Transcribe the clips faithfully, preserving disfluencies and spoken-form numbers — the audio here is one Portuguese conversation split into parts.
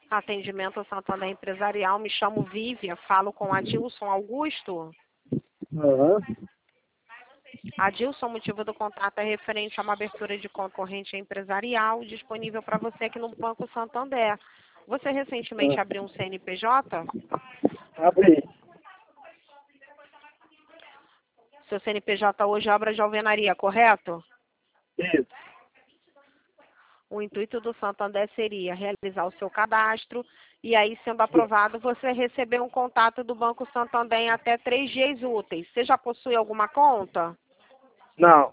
Atendimento Santander Empresarial, me chamo Vívia, falo com Adilson Augusto. Aham. Adilson, o motivo do contato é referente a uma abertura de conta corrente empresarial disponível para você aqui no Banco Santander. Você recentemente Ah. abriu um C N P J? Abri. Seu C N P J hoje é obra de alvenaria, correto? Isso. O intuito do Santander seria realizar o seu cadastro e aí, sendo aprovado, você receber um contato do Banco Santander em até três dias úteis. Você já possui alguma conta? Não.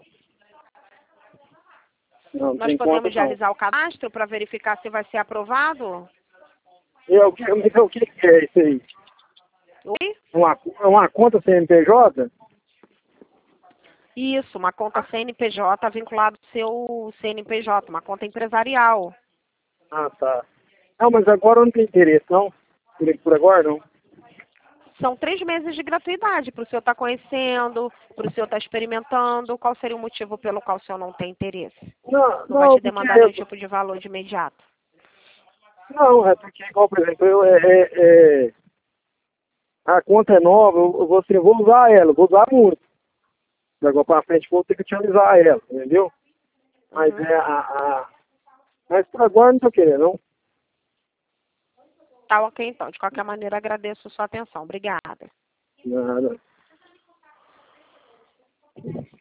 Não, não Nós tem conta podemos não. realizar o cadastro para verificar se vai ser aprovado? E é o que, é o que que é isso aí? Oi? É uma, é uma conta C N P J? Isso, uma conta C N P J vinculada ao seu C N P J, uma conta empresarial. Ah, tá. Não, mas agora eu não tenho interesse, não. Por, por agora, não. São três meses de gratuidade para o senhor estar conhecendo, para o senhor estar experimentando. Qual seria o motivo pelo qual o senhor não tem interesse? Não, Não vai não, te porque... demandar nenhum tipo de valor de imediato. Não, é porque, igual, por exemplo, eu, é, é, é, a conta é nova, eu, eu vou, assim, eu vou usar ela, eu vou usar muito. Agora pra frente vou ter que utilizar ela, entendeu? Mas Uhum. é a, a... Mas por agora não tô querendo, não. Tá ok, então. De qualquer maneira, agradeço a sua atenção. Obrigada. Nada.